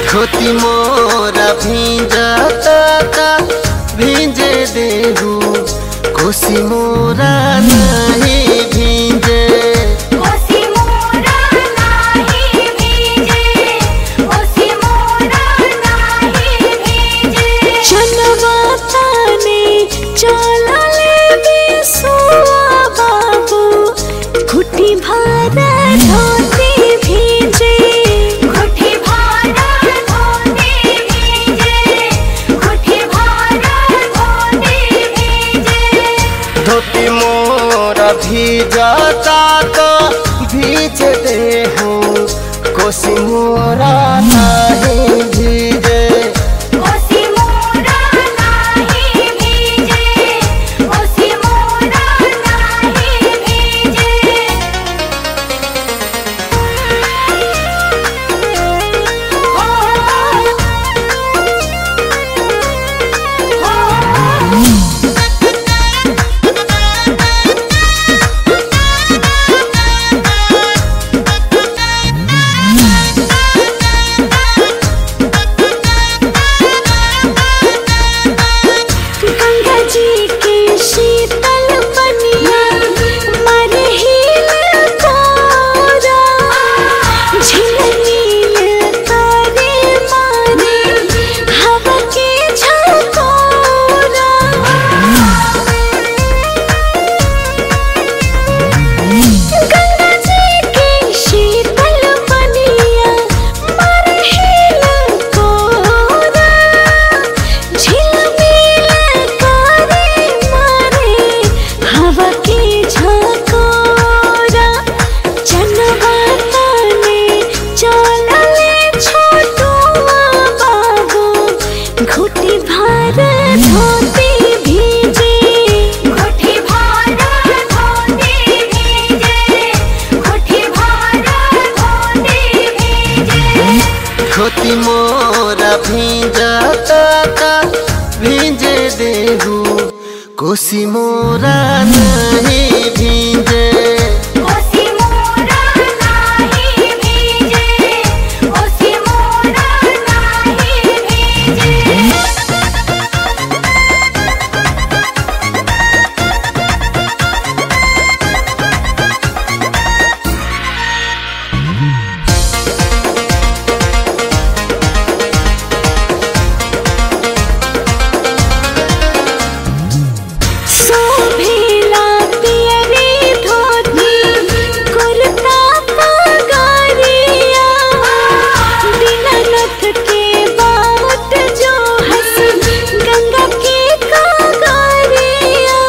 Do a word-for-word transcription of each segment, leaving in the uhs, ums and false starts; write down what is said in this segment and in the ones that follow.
धोती मोरा भींजता भींजे देहू कोसी मोरा नहीं भींजे। कोसी मोरा नाही भींजे, कोसी मोरा नाही भींजे। चलवा ताने चला ले बिसुआ बाबू, घुटी भर धोती भींजे। घुटी भर धोती भींजे, घुटी भर धोती भींजे। धोती मोरा भीजता तो भीज देहू कोसी मोरा नहीं भीजे। कोसी मोरा नाही भींजे, कोसी मोरा नाही भींजे। गंगा जी के शीतल पनिया मारे हिल कोरा, झिलमिल तारे मारे हवा के झकोरा। गंगा जी के शीतल पनिया मारे हिल कोरा, झिलमिल तारे मारे हवा के झकोरा। जनवा ताने चला ले छोटुआ बाबू, घुटी भर धोती भींजे। घुटी भर धोती भींजे, घुटी भर धोती भींजे। धोती मोरा भींजता भींजे देहू कोसी मोरा नहीं भींजे। कोसी मोरा नाही भींजे, कोसी मोरा नाही भींजे। शोभिला पियरी धोती कुर्ता पगरिया, दीनानाथ के बाट जो हंस गंगा के कागरिया।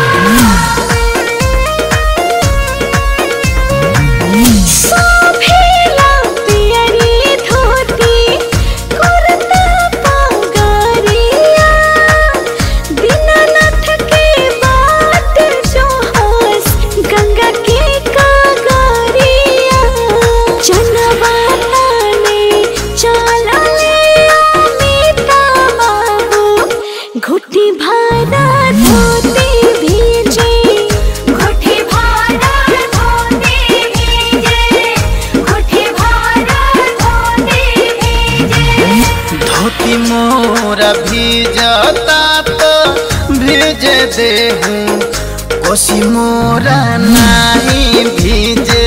शोभिला पियरी धोती कुर्ता पगरिया, दीनानाथ के बाट जो हंस गंगा के कागरिया। जनवा ताने चला ले अमिता बाबू, घुटी भर धोती भींजे। घुटी भर धोती भींजे, घुटी भर धोती भींजे। धोती मोरा भीजता तो भीज देहू कोसी मोरा नहीं भीजे।